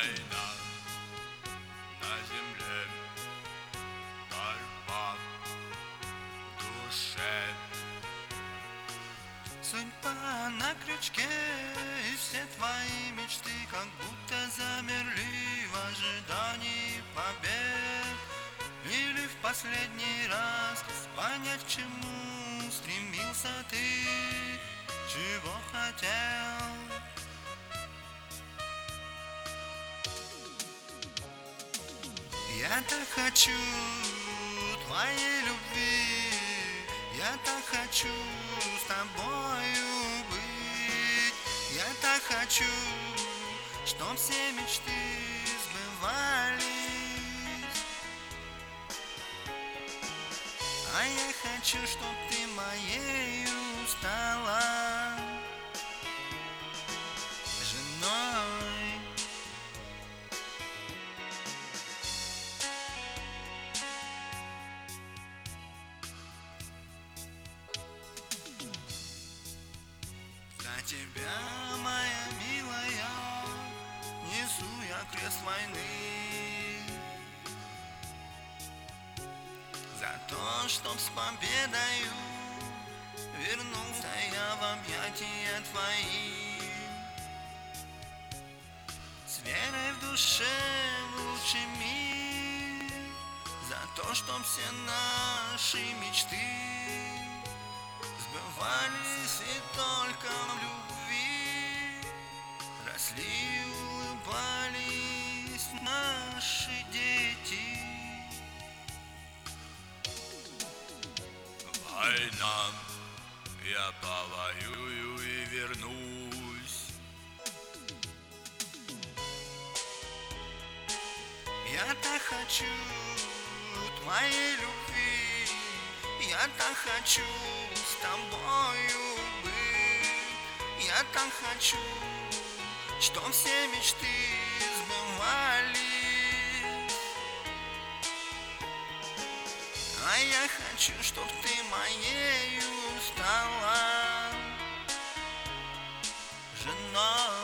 Война на земле, борьба в душе. Судьба на крючке, и все твои мечты как будто замерли в ожидании побед. Или в последний раз понять, к чему стремился ты, чего хотел. Я так хочу твоей любви, я так хочу с тобою быть. Я так хочу, чтоб все мечты сбывались. А я хочу, чтоб ты моею стала женой. За тебя, моя милая, несу я крест войны. За то, чтоб с победою вернулся я в объятия твои. С верой в душе в лучший мир. За то, чтоб все наши мечты сбывались и только в любви. Росли и улыбались наши дети. Война, я повоюю и вернусь. Я так хочу твоей любви, я так хочу с тобою быть. Я так хочу, чтоб все мечты сбывались. А я хочу, чтоб ты моею стала женой.